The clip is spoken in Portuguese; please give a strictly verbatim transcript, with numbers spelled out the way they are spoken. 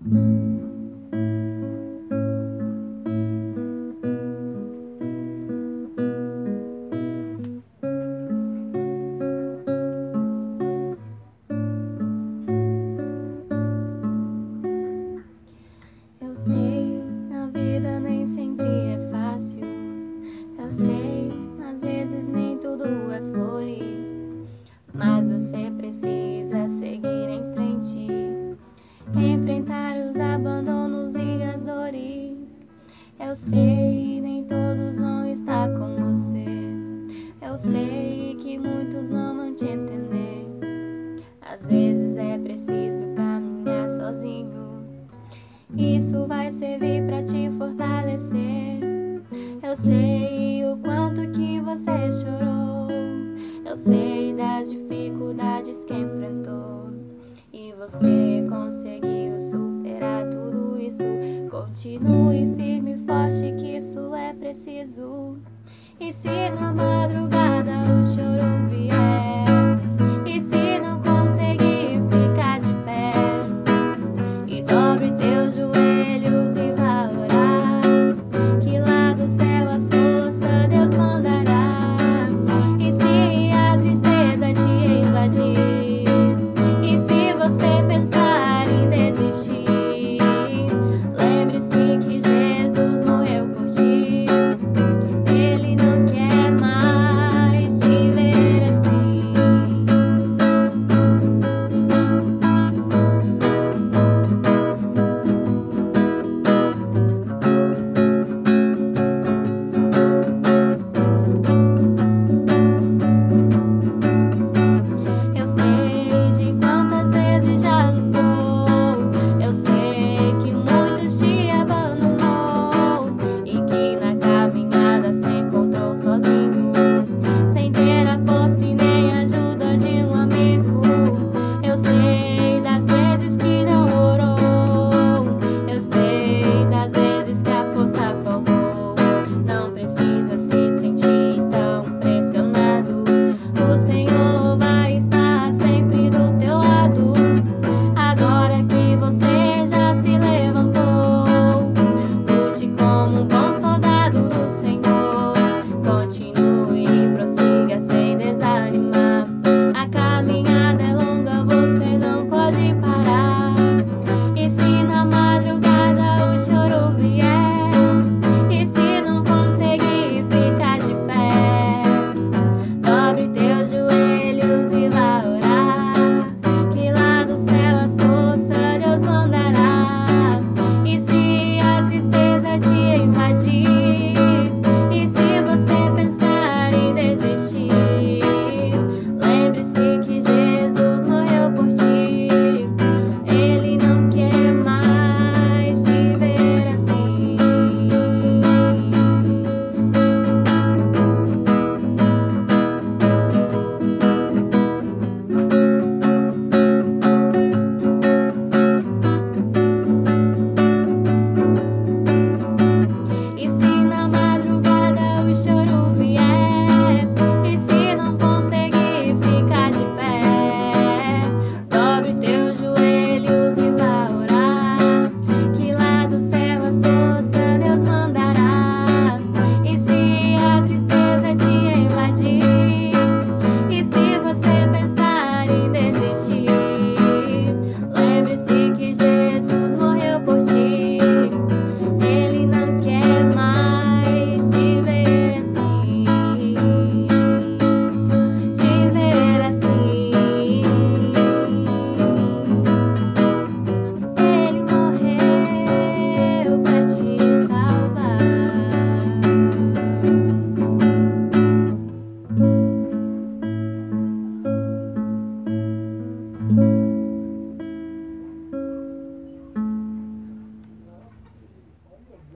Eu sei, a vida nem sempre é fácil. Eu sei, às vezes nem tudo é flores, mas você precisa seguir em frente, enfrentar os abandonos e as dores. Eu sei, nem todos vão estar com você. Eu sei que muitos não vão te entender. Às vezes é preciso caminhar sozinho. Isso vai servir pra te fortalecer. Eu sei o quanto que você chorou. Eu sei das dificuldades que enfrentou. E você conseguiu superar tudo isso. Continue firme e forte, que isso é preciso. E se na madrugada